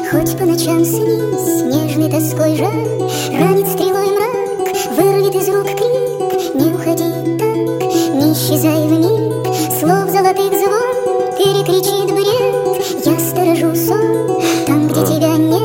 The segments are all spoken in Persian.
Хоть по ночам снись, нежной тоской жар, ранит стрелой мрак, вырвет из рук крик. Не уходи так, не исчезай вмиг, слов золотых звон перекричит бред. Я сторожу сон там, где тебя нет.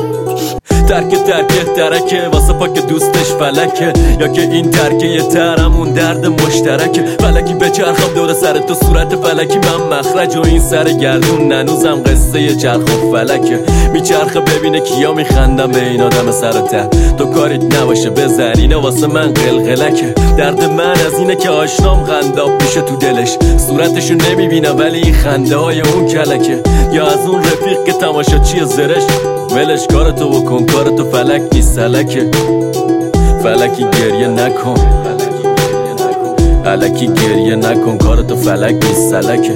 ترکه واسه پاک دوستش فلکه، یا که این ترکه یه ترمون درد مشترکه. فلکی بچرخم دور سر تو صورت فلکی، من مخرج و این سر گردون ننوزم قصه یه چرخ و فلکه. میچرخه ببینه کیا میخندم به این آدم سر ته. تو کاریت نباشه بذار اینه واسه من قلقلکه. درد من از اینه که آشنام قنداب میشه تو دلش، صورتشو نمیبینم ولی این خنده های اون کلکه. یا از اون رفیق که تماشا چیه زرش، ولش کارتو بکن کارتو فلک نیست سلکه. فلکی گریه نکن، الکی گریه نکن، کارتو فلک نیست سلکه.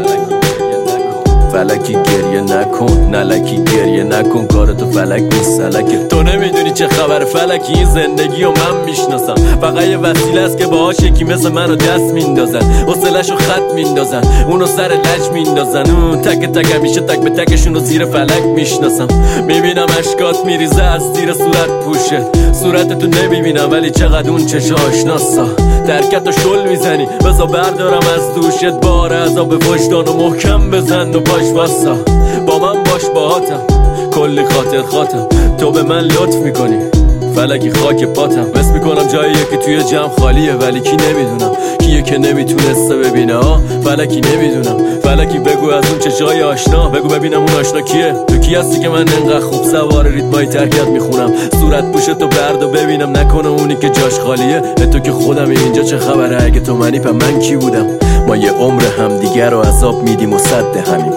فلکی گریه نکن، نلکی گریه نکن، کارتو فلک نیست سلکه. تو نمیدونی چه خبر فلکی، این زندگی و من میشناسم. فقط یه وسیله است که باهاش یکی مثل منو دست میندازن، حوصله‌شو خط میندازن، اونو سر لج میندازن. اون تک تک همیشه تک به تکشونو زیر فلک میشناسم. میبینم اشکات میریزه از زیر صورت پوشه، صورتتو نمیبینم ولی چقدر اون چشا آشناسا. ترکتو شل میزنی بذار بردارم از دوشت، بار عذاب وجدان و محکم بزن و باش واسا. با من باش باهاتم کلی خاطراتم، تو به من لطف میکنی فلکی خاک پاتم. بس میکنم جایی که توی جمع خالیه ولی کی نمیدونم کیه که نمیتونسته ببینه. فلکی نمیدونم، فلکی بگو از اون چشای آشنا، بگو ببینم اون آشنا کیه. تو کی هستی که من انقدر خوب سوار ریتمای ترکت میخونم؟ صورت پوشتو برد و ببینم نکنه اونی که جاش خالیه. تو که خودم اینجا چه خبره؟ اگه تو منی پس من کی بودم؟ ما یه عمر همدیگه رو عذاب میدیم و صد همیم،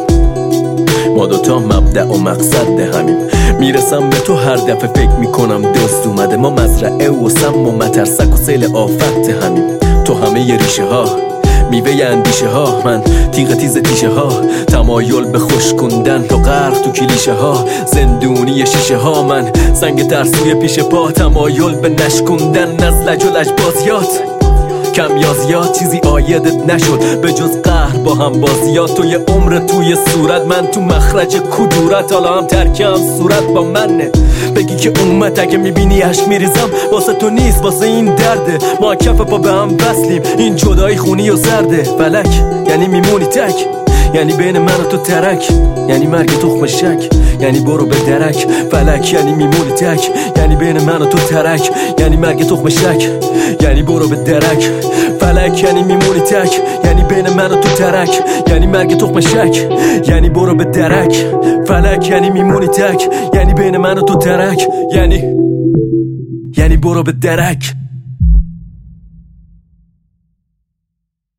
ما دوتا مبدأ و مقصد همیم. میرسم به تو هر دفعه فکر میکنم دوست اومده. ما مزرعه و سم و مترسک و سیل آفت همیم. تو همه ی ریشه ها میوه اندیشه ها، من تیغ تیز تیشه ها، تمایل به خوش کندن تو غرق تو کلیشه ها. زندونی شیشه ها، من سنگ ترسوی پیش پا، تمایل به نشکندن از لج و لجبازیات. کم یا زیاد چیزی آیدت نشد به جز قهر با هم بازیات. تو یه عمر توی صورت، من تو مخرج کدورت. حالا هم ترکم صورت با منه، بگی که اومد اگه میبینی عشق میریزم واسه تو نیست واسه این درده. ما کف پا به هم وصلیم، این جدایی خونی و زرده. فلک یعنی میمونی تک، یعنی بین من و تو ترک، یعنی مرگ تخم شک، یعنی برو به درک. فلک یعنی میمونی تک، یعنی بین من و تو ترک، یعنی مرگ تخم شک، یعنی برو به درک. فلک یعنی میمونی تک، یعنی بین من و تو ترک، یعنی مرگ تخم شک، یعنی برو به درک. فلک یعنی میمونی تک، یعنی بین من و تو ترک، یعنی برو به درک.